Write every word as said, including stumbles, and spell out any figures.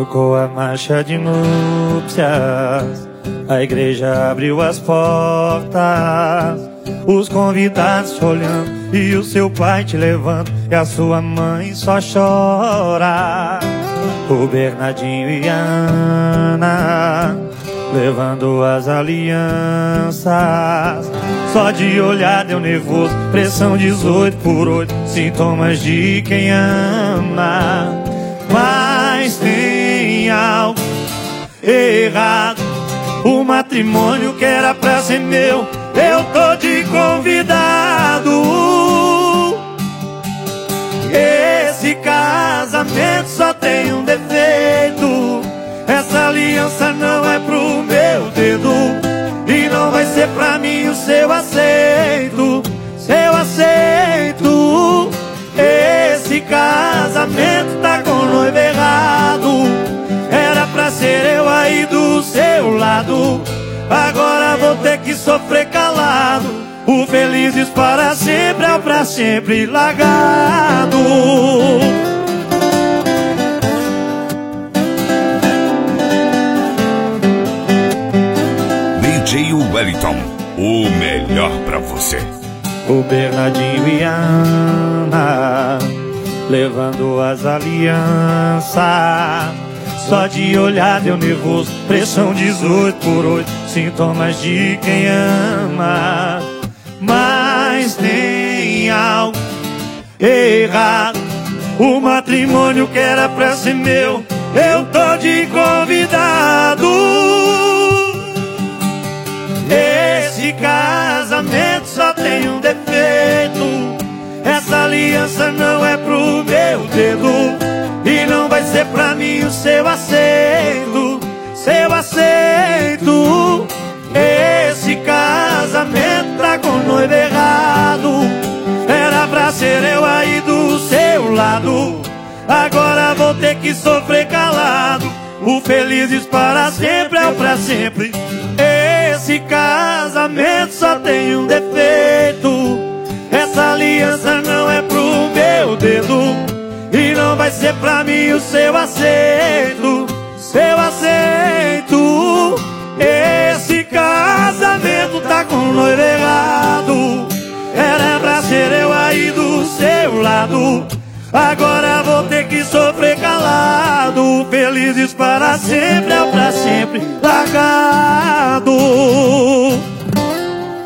Tocou a marcha de núpcias, a igreja abriu as portas, os convidados te olhando e o seu pai te levando e a sua mãe só chora. O Bernardinho e a Ana levando as alianças, só de olhar deu nervoso, pressão dezoito por oito, sintomas de quem ama. Mas tem algo errado, o matrimônio que era pra ser meu, eu tô de convidado. Esse casamento só tem um defeito, essa aliança não é pro meu dedo, e não vai ser pra mim o seu aceito, seu aceito. Esse casamento tá com o noivo errado, era pra ser eu aí do seu lado, agora vou ter que sofrer calado. O felizes para sempre é o pra sempre largado. D J Wellington, o melhor pra você. O Bernardinho e a Ana levando as alianças, só de olhar deu nervoso, pressão dezoito por oito, sintomas de quem ama. Mas tem algo errado, o matrimônio que era pra ser meu, eu tô de convidado. Esse casamento só tem um defeito, essa aliança não é pro meu dedo, e não vai ser pra mim o seu aceito, seu aceito. Esse casamento tá com o noivo errado, era pra ser eu aí do seu lado, agora vou ter que sofrer calado. O felizes para sempre é o pra sempre. Esse casamento só tem um defeito, essa aliança não é pro meu dedo, e não vai ser pra mim o seu aceito, seu aceito. Esse casamento tá com o noivo errado, era pra ser eu aí do seu lado, agora vou ter que sofrer calado. Felizes para sempre é o pra sempre largado.